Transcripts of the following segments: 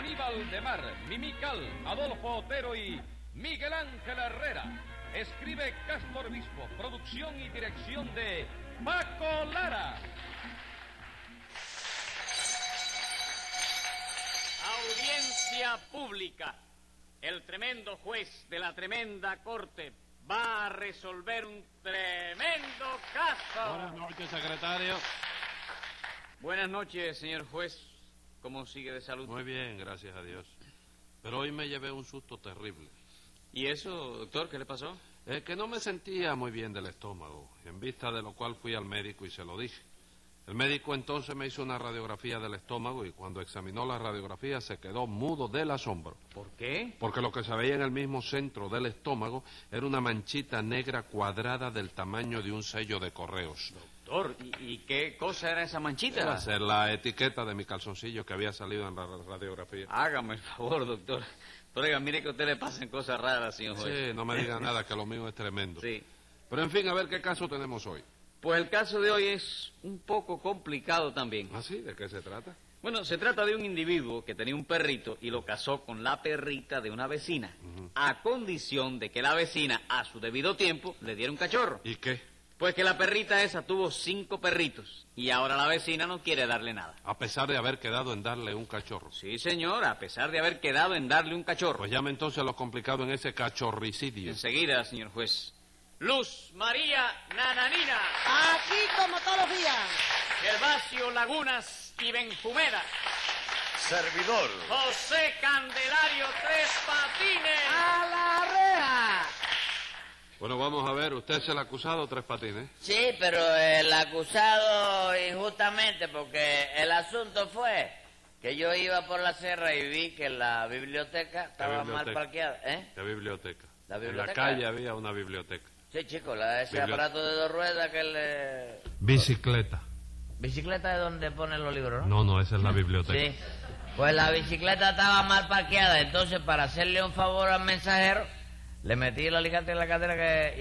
Aníbal de Mar, Mimical, Adolfo Otero y Miguel Ángel Herrera. Escribe Castro Obispo, producción y dirección de Paco Lara. Audiencia pública. El tremendo juez de la tremenda corte va a resolver un tremendo caso. Buenas noches, secretario. Buenas noches, señor juez. ¿Cómo sigue de salud? Muy bien, gracias a Dios. Pero hoy me llevé un susto terrible. ¿Y eso, doctor, qué le pasó? Que no me sentía muy bien del estómago, en vista de lo cual fui al médico y se lo dije. El médico entonces me hizo una radiografía del estómago y cuando examinó la radiografía se quedó mudo del asombro. ¿Por qué? Porque lo que se veía en el mismo centro del estómago era una manchita negra cuadrada del tamaño de un sello de correos. Doctor, ¿y qué cosa era esa manchita? Iba a ser la etiqueta de mi calzoncillo que había salido en la radiografía. Hágame el favor, doctor. Oiga, mire que a usted le pasan cosas raras, señor juez. Sí, no me diga nada, que lo mío es tremendo. Sí. Pero en fin, a ver qué caso tenemos hoy. Pues el caso de hoy es un poco complicado también. ¿Ah, sí? ¿De qué se trata? Bueno, se trata de un individuo que tenía un perrito y lo casó con la perrita de una vecina, a condición de que la vecina, a su debido tiempo, le diera un cachorro. ¿Y qué? Pues que la perrita esa tuvo 5 perritos y ahora la vecina no quiere darle nada. A pesar de haber quedado en darle un cachorro. Sí, señor, a pesar de haber quedado en darle un cachorro. Pues llame entonces lo complicado en ese cachorricidio. Enseguida, señor juez. Luz María Nananina. Aquí como todos los días. Gervasio Lagunas y Benjumeda. Servidor. José Candelario Tres Patines. ¡A la reja! Bueno, vamos a ver, usted es el acusado, Tres Patines. Sí, pero el acusado injustamente, porque el asunto fue que yo iba por la sierra y vi que la biblioteca estaba mal parqueada. ¿Qué biblioteca? ¿La biblioteca? En la calle había una biblioteca. Sí, chico, ese aparato de 2 ruedas que le... Bicicleta. ¿Bicicleta es donde ponen los libros, no? No, esa es la biblioteca. Sí. Pues la bicicleta estaba mal parqueada, entonces para hacerle un favor al mensajero, le metí el alicate en la cadera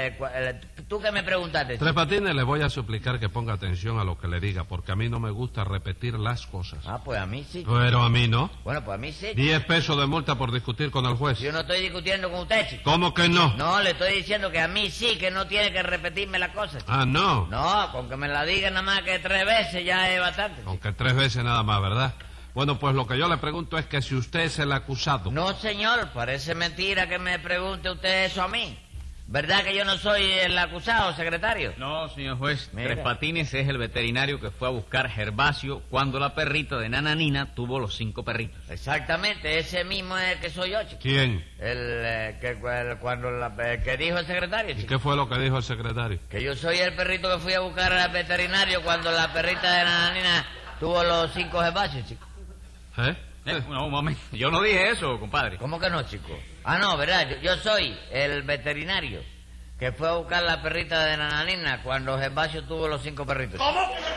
¿Tú qué me preguntaste? Tres Patines, le voy a suplicar que ponga atención a lo que le diga, porque a mí no me gusta repetir las cosas. Ah, pues a mí sí. Pero a mí no. Bueno, pues a mí sí. 10 pesos de multa por discutir con el juez. Yo no estoy discutiendo con usted, chico. ¿Cómo que no? No, le estoy diciendo que a mí sí, que no tiene que repetirme la cosa, chico. Ah, no. No, con que me la diga nada más que 3 veces ya es bastante, chico. Aunque 3 veces nada más, ¿verdad? Bueno, pues lo que yo le pregunto es que si usted es el acusado. No, señor, parece mentira que me pregunte usted eso a mí. ¿Verdad que yo no soy el acusado, secretario? No, señor juez. Mira. Tres Patines es el veterinario que fue a buscar Gervasio cuando la perrita de Nananina tuvo los 5 perritos. Exactamente, ese mismo es el que soy yo, chico. ¿Quién? El que dijo el secretario, ¿Y chico. qué fue lo que dijo el secretario? Que yo soy el perrito que fui a buscar al veterinario cuando la perrita de Nananina tuvo los 5 Gervasios, chico. No, un momento. Yo no dije eso, compadre. ¿Cómo que no, chico? Ah, no, ¿verdad? Yo soy el veterinario que fue a buscar la perrita de Nananina cuando Gervasio tuvo los 5 perritos. ¿Cómo?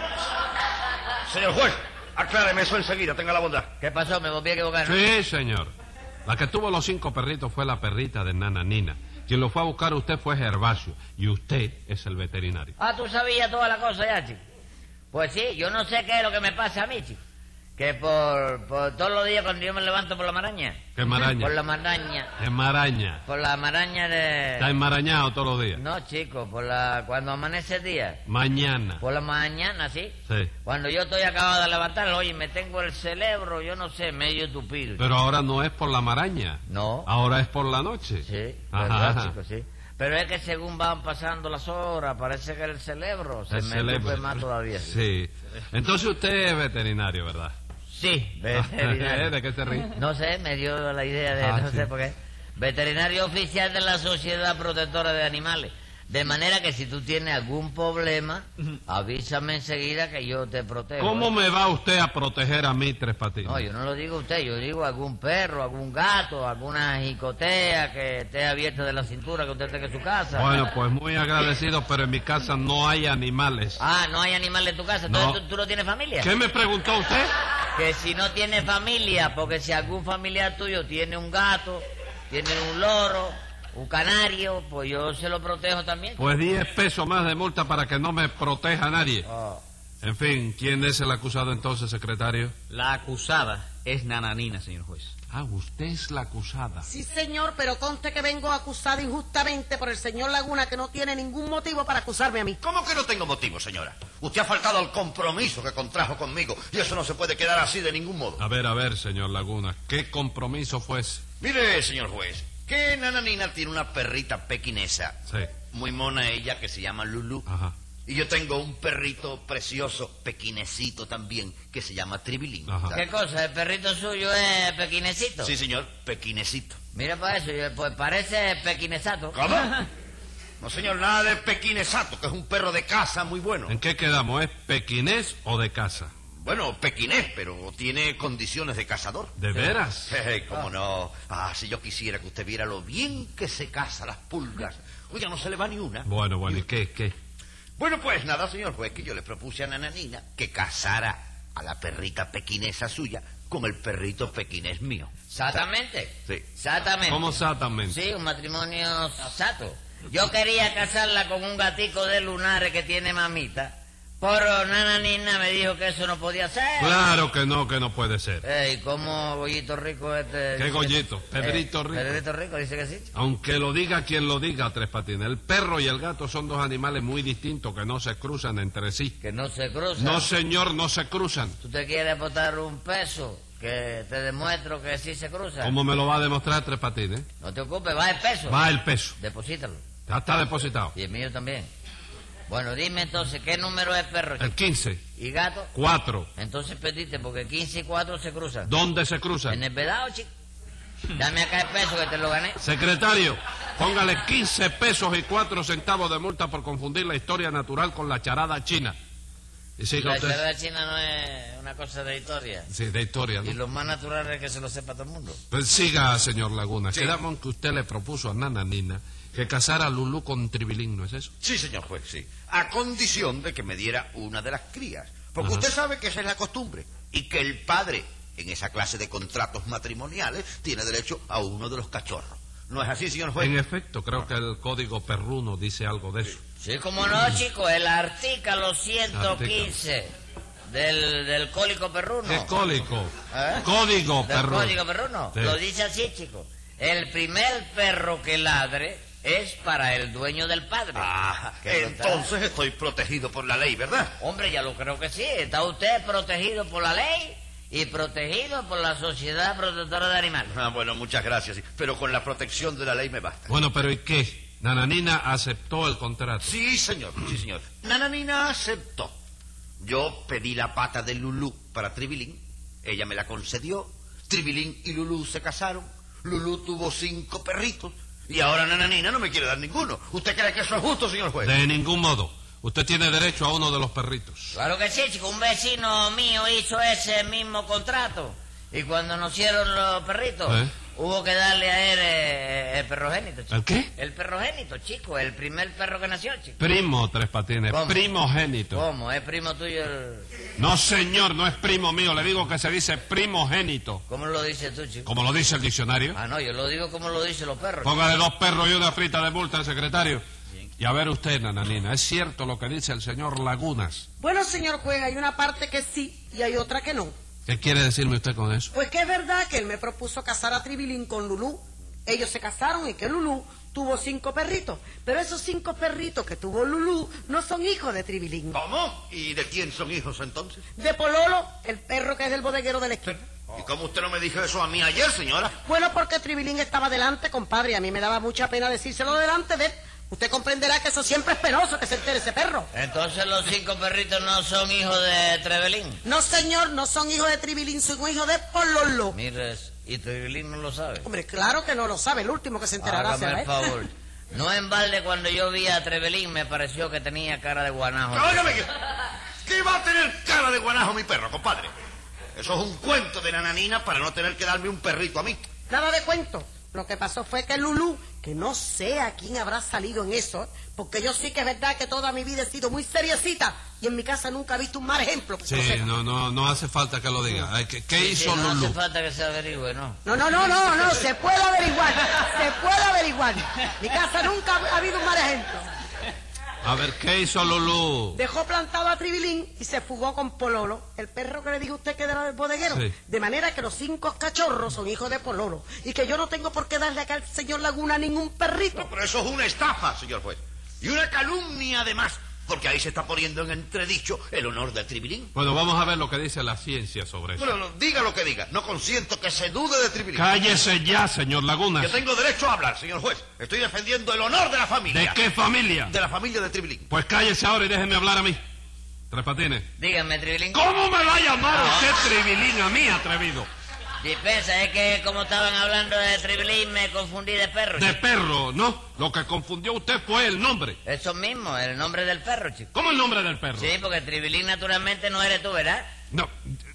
Señor juez, acláreme eso enseguida, tenga la bondad. ¿Qué pasó? ¿Me volví a equivocar, no? Sí, señor. La que tuvo los 5 perritos fue la perrita de Nananina. Quien lo fue a buscar usted fue Gervasio. Y usted es el veterinario. Ah, tú sabías toda la cosa ya, chico. Pues sí, yo no sé qué es lo que me pasa a mí, chico. Que por todos los días cuando yo me levanto por la maraña. ¿Qué maraña? Por la maraña. ¿Qué maraña? Por la maraña de... ¿Está enmarañado todos los días? No, chico, cuando amanece el día. Mañana. Por la mañana, ¿sí? Sí. Cuando yo estoy acabado de levantar, oye, me tengo el cerebro, yo no sé, medio tupido. Pero ahora no es por la maraña. No. Ahora es por la noche. Sí, Ajá. verdad, chico, sí. Pero es que según van pasando las horas, parece que el cerebro se me tupe más todavía. Sí. Entonces usted es veterinario, ¿verdad? Sí, veterinario. ¿De qué se ríe? No sé, me dio la idea de, no sí. sé por qué. Veterinario oficial de la Sociedad Protectora de Animales. De manera que si tú tienes algún problema, avísame enseguida que yo te protejo. ¿Cómo me va usted a proteger a mí, Tres Patines? No, yo no lo digo a usted, yo digo algún perro, algún gato, alguna jicotea que esté abierta de la cintura que usted tenga en su casa. Bueno, pues muy agradecido, pero en mi casa no hay animales. Ah, no hay animales en tu casa, entonces No. ¿tú no tienes familia? ¿Qué me preguntó usted? Que si no tienes familia, porque si algún familiar tuyo tiene un gato, tiene un loro, un canario, pues yo se lo protejo también. Pues 10 pesos más de multa para que no me proteja nadie. Oh. En fin, ¿quién es el acusado entonces, secretario? La acusada es Nananina, señor juez. Ah, usted es la acusada. Sí, señor, pero conste que vengo acusada injustamente por el señor Laguna, que no tiene ningún motivo para acusarme a mí. ¿Cómo que no tengo motivo, señora? Usted ha faltado al compromiso que contrajo conmigo y eso no se puede quedar así de ningún modo. A ver, señor Laguna, ¿qué compromiso fue ese? Mire, señor juez, que Nananina tiene una perrita pequinesa. Sí. Muy mona ella, que se llama Lulú. Ajá. Y yo tengo un perrito precioso, pequinecito también, que se llama Tribilín. Ajá. ¿Qué cosa? ¿El perrito suyo es pequinecito? Sí, señor, pequinecito. Mira para eso, pues parece pequinesato. ¿Cómo? No, señor, nada de pequinesato, que es un perro de casa muy bueno. ¿En qué quedamos? ¿Es pequinés o de casa? Bueno, pequinés, pero tiene condiciones de cazador. ¿De veras? ¿Cómo no? Ah, si yo quisiera que usted viera lo bien que se caza las pulgas. Oiga, no se le va ni una. Bueno, ¿y qué? Bueno, pues nada, señor juez, que yo le propuse a Nananina que casara a la perrita pequinesa suya con el perrito pequinés mío. ¿Exactamente? Sí. Exactamente. ¿Cómo exactamente? Sí, un matrimonio sato. Yo quería casarla con un gatico de lunares que tiene mamita, pero Nananina me dijo que eso no podía ser. Claro que no puede ser. Ey, ¿cómo Goyito Rico este? ¿Qué Goyito? Pedrito Rico. Pedrito Rico dice que sí. Aunque lo diga quien lo diga, Tres Patines, el perro y el gato son dos animales muy distintos que no se cruzan entre sí. Que no se cruzan. No, señor, no se cruzan. ¿Tú te quieres apostar un peso? Que te demuestro que sí se cruzan. ¿Cómo me lo va a demostrar Tres Patines? No te ocupes, va el peso. Va el peso. Deposítalo. Ya está depositado. Y el mío también. Bueno, dime entonces, ¿qué número es perro? El 15. ¿Y gato? 4. Entonces perdiste, porque 15 y 4 se cruzan. ¿Dónde se En cruzan? el vedado, chico. Dame acá el peso que te lo gané. Secretario, póngale 15 pesos y 4 centavos de multa por confundir la historia natural con la charada china. Y siga La usted. charada china no es una cosa de historia. Sí, de historia, Y ¿no? lo más natural es que se lo sepa todo el mundo. Pues siga, señor Laguna. Sí. Quedamos en que usted le propuso a Nananina que casara a Lulú con Tribilín, ¿no es eso? Sí, señor juez, sí. A condición de que me diera una de las crías. Porque Ajá. usted sabe que esa es la costumbre. Y que el padre, en esa clase de contratos matrimoniales, tiene derecho a uno de los cachorros. ¿No es así, señor juez? En efecto, creo que el código perruno dice algo de eso. Sí, como no, chico, el artículo 115 del cólico perruno. ¿Qué cólico? ¿Eh? Código Del perruno. código perruno. Sí. Lo dice así, chico. El primer perro que ladre es para el dueño del padre. Ah, ¿Qué entonces estoy protegido por la ley, ¿verdad? Hombre, ya lo creo que sí. Está usted protegido por la ley y protegido por la Sociedad Protectora de Animales. Ah, bueno, muchas gracias. Pero con la protección de la ley me basta. Bueno, pero ¿y qué? Nananina aceptó el contrato. Sí, señor, sí, señor. Nananina aceptó. Yo pedí la pata de Lulú para Tribilín. Ella me la concedió. Tribilín y Lulú se casaron. Lulú tuvo 5 perritos. Y ahora Nananina no me quiere dar ninguno. ¿Usted cree que eso es justo, señor juez? De ningún modo. Usted tiene derecho a uno de los perritos. Claro que sí, chico. Un vecino mío hizo ese mismo contrato. Y cuando nacieron los perritos, hubo que darle a él el perrogénito, chico. ¿El qué? El perrogénito, chico. El primer perro que nació, chico. Primo, Tres Patines. ¿Cómo? Primogénito. ¿Cómo? ¿Es primo tuyo el...? No, señor, no es primo mío. Le digo que se dice primogénito. ¿Cómo lo dices tú, chico? Como lo dice el diccionario. Ah, no, yo lo digo como lo dicen los perros. Póngale 2 perros y una frita de multa al secretario. Y a ver usted, Nananina, ¿es cierto lo que dice el señor Lagunas? Bueno, señor juez, hay una parte que sí y hay otra que no. ¿Qué quiere decirme usted con eso? Pues que es verdad que él me propuso casar a Tribilín con Lulú. Ellos se casaron y que Lulú tuvo 5 perritos. Pero esos 5 perritos que tuvo Lulú no son hijos de Tribilín. ¿Cómo? ¿Y de quién son hijos entonces? De Pololo, el perro que es del bodeguero de la esquina. ¿Y cómo usted no me dijo eso a mí ayer, señora? Bueno, porque Tribilín estaba delante, compadre, y a mí me daba mucha pena decírselo delante de él. Usted comprenderá que eso siempre es penoso que se entere ese perro. Entonces los 5 perritos no son hijos de Trevelín. No, señor, no son hijos de Tribilín, son hijos de Pololo. Mires, y Trevelín no lo sabe. Hombre, claro que no lo sabe, el último que se enterará Hágame será el él. favor. No en balde cuando yo vi a Trevelín me pareció que tenía cara de guanajo. Óigame, ¿qué va a tener cara de guanajo mi perro, compadre? Eso es un cuento de Nananina para no tener que darme un perrito a mí. Nada de cuento. Lo que pasó fue que Lulú, que no sé a quién habrá salido en eso, porque yo sí que es verdad que toda mi vida he sido muy seriecita y en mi casa nunca he visto un mal ejemplo. Que Sí, lo sepa. no hace falta que lo diga. Ay, ¿Qué Sí, hizo no Lulú? hace falta que se averigüe, ¿no? No, se puede averiguar, se puede averiguar. Mi casa nunca ha habido un mal ejemplo. A ver, ¿qué hizo Lulú? Dejó plantado a Tribilín y se fugó con Pololo, el perro que le dijo usted que era del bodeguero. Sí. De manera que los 5 cachorros son hijos de Pololo. Y que yo no tengo por qué darle acá al señor Laguna ningún perrito. No, pero eso es una estafa, señor juez. Y una calumnia, además. Porque ahí se está poniendo en entredicho el honor de Tribilín. Bueno, vamos a ver lo que dice la ciencia sobre eso. Bueno, diga lo que diga. No consiento que se dude de Tribilín. Cállese ya, señor Laguna. Yo tengo derecho a hablar, señor juez. Estoy defendiendo el honor de la familia. ¿De qué familia? De la familia de Tribilín. Pues cállese ahora y déjeme hablar a mí. Tres Patines. Dígame, Tribilín. ¿Cómo me va a llamar usted Tribilín a mí, atrevido? Dispensa, es que como estaban hablando de Tribilín me confundí de perro. De chico. perro, ¿no? Lo que confundió usted fue el nombre. Eso mismo, el nombre del perro, chico. ¿Cómo el nombre del perro? Sí, porque Tribilín naturalmente no eres tú, ¿verdad? No,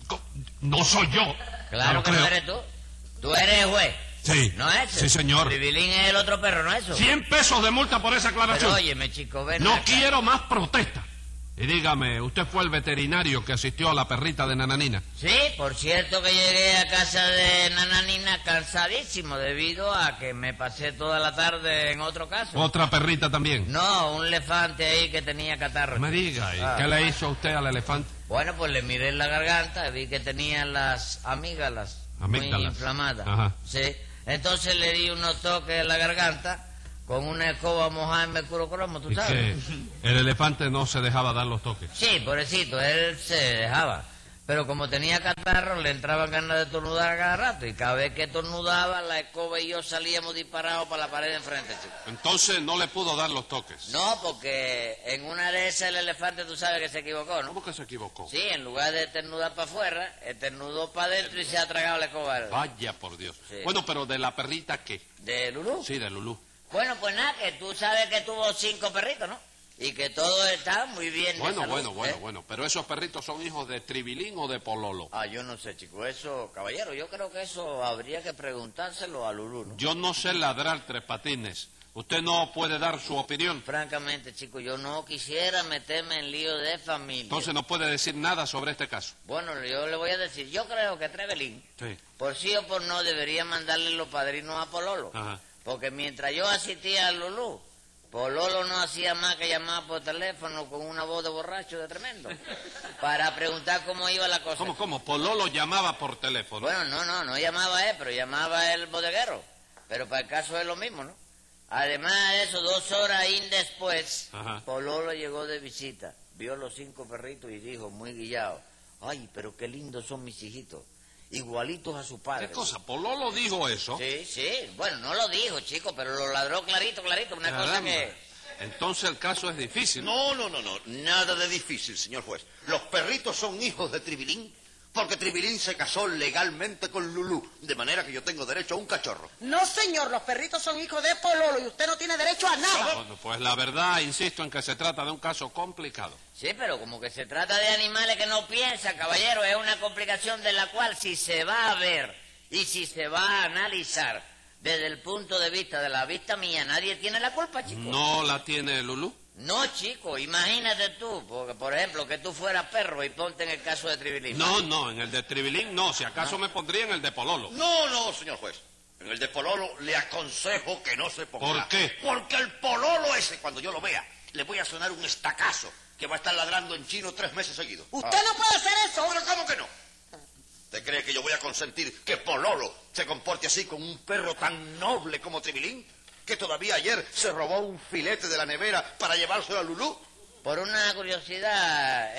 no soy yo. Claro que no eres tú. Tú eres juez. Sí. ¿No es? Sí, señor. Tribilín es el otro perro, ¿no es eso? 100 pesos de multa por esa aclaración. Pero óyeme, chico, ven No acá. quiero más protesta. Y dígame, ¿usted fue el veterinario que asistió a la perrita de Nananina? Sí, por cierto que llegué a casa de Nananina cansadísimo debido a que me pasé toda la tarde en otro caso. ¿Otra perrita también? No, un elefante ahí que tenía catarro. No me diga, ¿y Ah. qué le hizo usted al elefante? Bueno, pues le miré en la garganta, vi que tenía las amígdalas muy Amígdalas. inflamadas. Ajá. Sí. Entonces le di unos toques en la garganta con una escoba mojada en mercurocromo, ¿tú ¿Y sabes? que el elefante no se dejaba dar los toques? Sí, pobrecito, él se dejaba. Pero como tenía catarro, le entraban ganas de tornudar a cada rato. Y cada vez que tornudaba, la escoba y yo salíamos disparados para la pared de enfrente, chico. Entonces no le pudo dar los toques. No, porque en una de esas el elefante, tú sabes que se equivocó, ¿no? ¿Cómo que se equivocó? Sí, en lugar de estornudar para afuera, estornudó para adentro y se ha tragado la escoba. Vaya por Dios. Sí. Bueno, pero de la perrita, ¿qué? ¿De Lulú? Sí, de Lulú. Bueno, pues nada, que tú sabes que tuvo 5 perritos, ¿no? Y que todos están muy bien de Bueno, salud, bueno. Pero esos perritos son hijos de Tribilín o de Pololo. Ah, yo no sé, chico, eso, caballero, yo creo que eso habría que preguntárselo a Lulú, ¿no? Yo no sé ladrar, Tres Patines. Usted no puede dar su opinión. Francamente, chico, yo no quisiera meterme en lío de familia. Entonces no puede decir nada sobre este caso. Bueno, yo le voy a decir, yo creo que Trevelín, Sí. por sí o por no, debería mandarle los padrinos a Pololo. Ajá. Porque mientras yo asistía a Lulú, Pololo no hacía más que llamar por teléfono con una voz de borracho de tremendo para preguntar cómo iba la cosa. ¿Cómo? Pololo llamaba por teléfono. Bueno, no llamaba él, pero llamaba el bodeguero. Pero para el caso es lo mismo, ¿no? Además de eso, 2 horas después, Ajá. Pololo llegó de visita, vio los 5 perritos y dijo, muy guillado, ay, pero qué lindos son mis hijitos, igualitos a su padre. ¿Qué cosa? ¿Pololo dijo eso? Sí, bueno, no lo dijo, chico, pero lo ladró clarito, una cosa Caramba. que... Entonces el caso es difícil. No, nada de difícil, señor juez. Los perritos son hijos de Tribilín, porque Tribilín se casó legalmente con Lulú, de manera que yo tengo derecho a un cachorro. No, señor, los perritos son hijos de Pololo y usted no tiene derecho a nada. Bueno, pues la verdad, insisto en que se trata de un caso complicado. Sí, pero como que se trata de animales que no piensan, caballero, es una complicación de la cual si se va a ver y si se va a analizar desde el punto de vista de la vista mía, nadie tiene la culpa, chico. ¿No la tiene Lulú? No, chico, imagínate tú, porque por ejemplo, que tú fueras perro y ponte en el caso de Tribilín. No, en el de Tribilín no, si acaso me pondría en el de Pololo. No, señor juez. En el de Pololo le aconsejo que no se ponga. ¿Por qué? Porque el Pololo ese, cuando yo lo vea, le voy a sonar un estacazo que va a estar ladrando en chino 3 meses seguidos. Usted no puede hacer eso. ¿Pero cómo que no? ¿Usted cree que yo voy a consentir que Pololo se comporte así con un perro tan noble como Tribilín? Que todavía ayer se robó un filete de la nevera para llevárselo a Lulú. Por una curiosidad,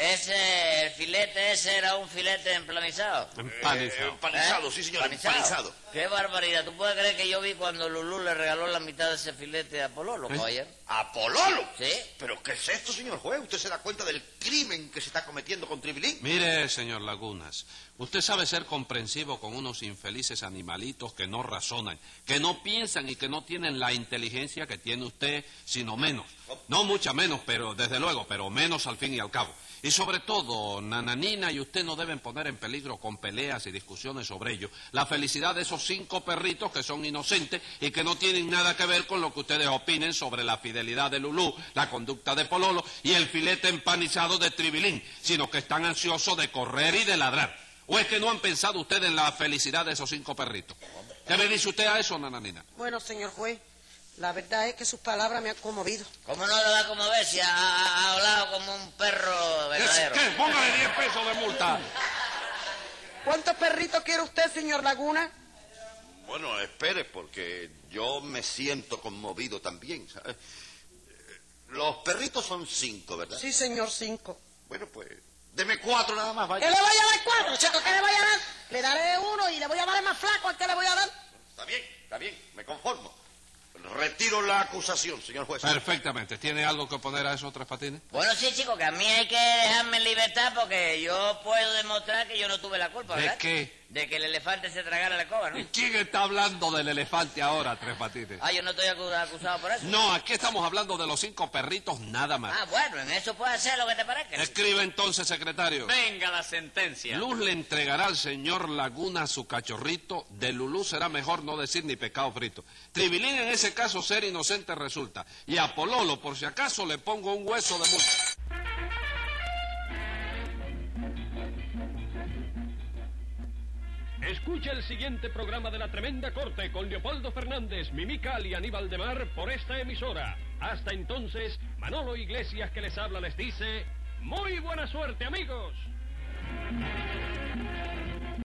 el filete ese era un filete emplanizado. Empanizado. Empanizado, sí señor, empanizado. Qué barbaridad. ¿Tú puedes creer que yo vi cuando Lulú le regaló la mitad de ese filete a Pololo, caballero? ¿A Pololo? Sí. ¿Pero qué es esto, señor juez? ¿Usted se da cuenta del crimen que se está cometiendo con Tribilín? Mire, señor Lagunas, usted sabe ser comprensivo con unos infelices animalitos que no razonan, que no piensan y que no tienen la inteligencia que tiene usted, sino menos. No mucha menos, pero desde luego, pero menos al fin y al cabo. Y sobre todo, Nananina y usted no deben poner en peligro con peleas y discusiones sobre ello la felicidad de esos 5 perritos que son inocentes y que no tienen nada que ver con lo que ustedes opinen sobre la fidelidad de Lulú, la conducta de Pololo y el filete empanizado de Tribilín, sino que están ansiosos de correr y de ladrar. ¿O es que no han pensado ustedes en la felicidad de esos 5 perritos? ¿Qué me dice usted a eso, Nananina? Bueno, señor juez, La verdad es que sus palabras me han conmovido. ¿Cómo no le va a conmover si ha hablado como un perro verdadero? ¿Qué? Póngale 10 pesos de multa. ¿Cuántos perritos quiere usted, señor Laguna? Bueno, espere, porque yo me siento conmovido también, ¿sabes? Los perritos son 5, ¿verdad? Sí, señor, 5. Bueno, pues, deme 4 nada más, vaya. ¿Qué le voy a dar 4, chico? ¿Qué le voy a dar? Le daré 1 y le voy a dar el más flaco al que le voy a dar. Está bien, me conformo. Retiro la acusación, señor juez. Perfectamente. ¿Tiene algo que oponer a esos Tres Patines? Bueno, sí, chico, que a mí hay que dejarme en libertad porque yo puedo demostrar que yo no tuve la culpa, ¿verdad? ¿De qué? De que el elefante se tragara la escoba, ¿no? ¿Quién está hablando del elefante ahora, Tres Patines? Ah, yo no estoy acusado por eso. No, aquí estamos hablando de los 5 perritos nada más. Ah, bueno, en eso puede hacer lo que te parezca. Escribe entonces, secretario. Venga la sentencia. Luz le entregará al señor Laguna su cachorrito. De Lulú será mejor no decir ni pescado frito. Tribilín en ese caso ser inocente resulta. Y a Pololo, por si acaso, le pongo un hueso de multa. Escucha el siguiente programa de La Tremenda Corte con Leopoldo Fernández, Mimical y Aníbal de Mar por esta emisora. Hasta entonces, Manolo Iglesias que les habla les dice... ¡Muy buena suerte, amigos!